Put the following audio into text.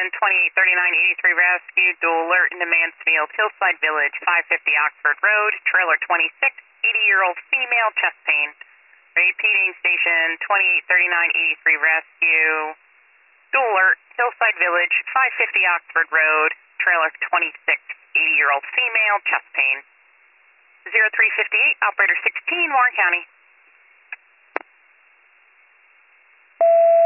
283983 rescue, dual alert into Mansfield, Hillside Village, 550 Oxford Road, trailer 26, 80-year-old female, chest pain. Repeating, station 283983 rescue, dual alert, Hillside Village, 550 Oxford Road, trailer 26, 80-year-old female, chest pain. 0358, operator 16, Warren County.